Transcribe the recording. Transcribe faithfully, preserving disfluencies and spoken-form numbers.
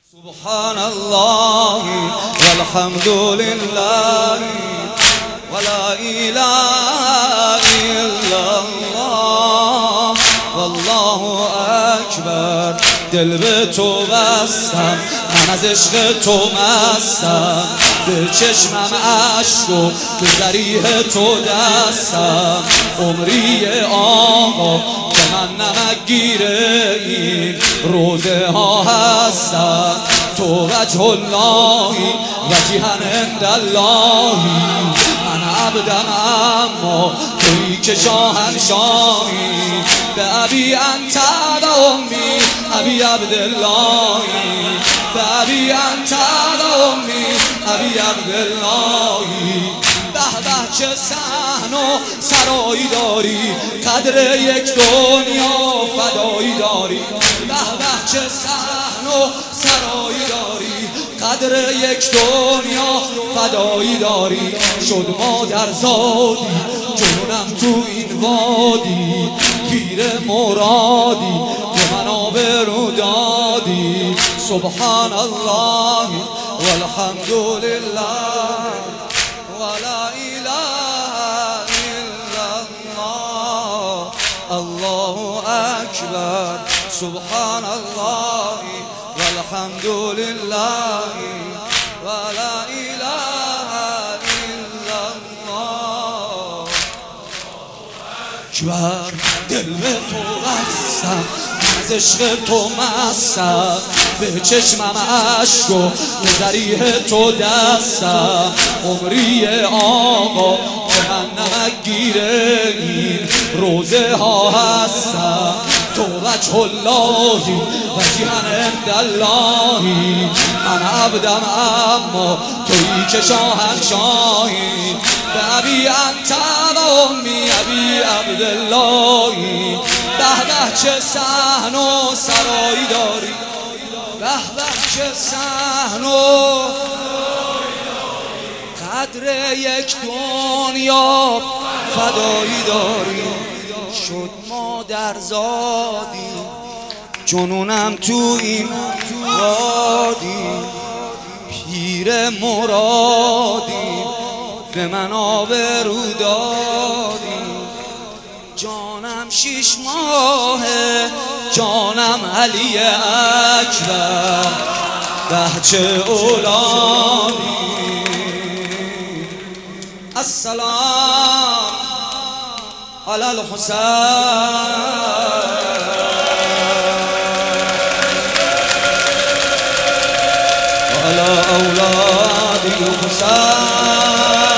سبحان الله والحمد لله ولا إله إلا الله والله أكبر. دل به تو بستم، من از عشق تو مستم، به چشمم عشق و به ذریح تو دستم. عمری آقا که من نمک گیره این روزه ها هستم. تو وجه اللهی وجیهن عند اللهی، من عبدم اما تویی که شاهنشاهی. به ابی انت و امی ابی عبداللهی، به ابی انت و امی ابی عبداللهی. به به چه صحن و سرایی داری، قدر یک دنیا فدایی داری. به به چه صحن و سرایی داری، قدر یک دنیا فدایی داری. شد مادر زادی جنونم تو این وادی، پیر مرادی به من آبرو دادی. سبحان الله والحمد لله ولا اله الا الله الله اکبر. سبحان الله والحمد لله ولا اله الا الله اکبر. دل به تو بستم، از عشق تو مستم، به چشمم عشق و به ذریح تو دستم. عمری آقا که من نمک گیره این روزه ها هستم. تو وجه اللهی وجیهن عند اللهی، من عبدم اما تویی که شاهنشاهی. به ابی انت و امی ابی عبداللهی. به به چه صحن و سرایی داری، به به چه صحن و قدر یک دنیا فدایی داری. شد مادر زادی جنونم تو این وادی، پیر مرادی به من آبرو دادی. جانم شیش ماهه، جانم علی اکبر، بچه اولادی. السلام علی الحسین و علی اولاد الحسین.